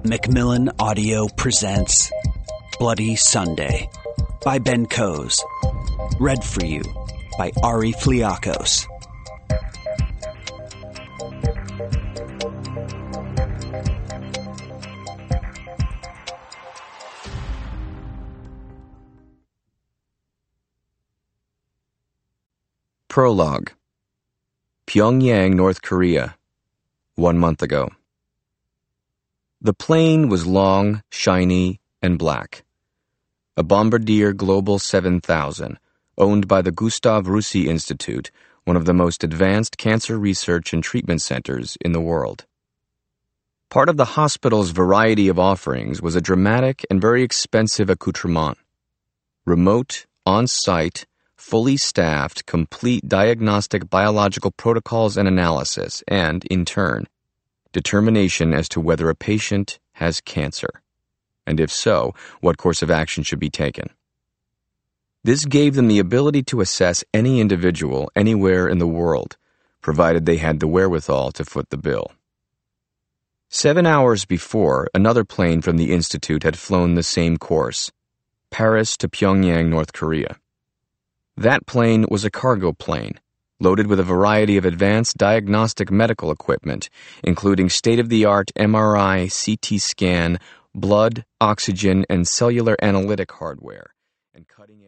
Macmillan Audio presents Bloody Sunday by Ben Coase. Read for you by Ari Fliakos. Prologue. Pyongyang, North Korea. 1 month ago. The plane was long, shiny, and black. A Bombardier Global 7000, owned by the Gustav Rusi Institute, one of the most advanced cancer research and treatment centers in the world. Part of the hospital's variety of offerings was a dramatic and very expensive accoutrement. Remote, on-site, fully staffed, complete diagnostic biological protocols and analysis, and, in turn, determination as to whether a patient has cancer, and if so, what course of action should be taken. This gave them the ability to assess any individual anywhere in the world, provided they had the wherewithal to foot the bill. 7 hours before, another plane from the Institute had flown the same course, Paris to Pyongyang, North Korea. That plane was a cargo plane, loaded with a variety of advanced diagnostic medical equipment, including state-of-the-art MRI, CT scan, blood, oxygen, and cellular analytic hardware, and cutting-edge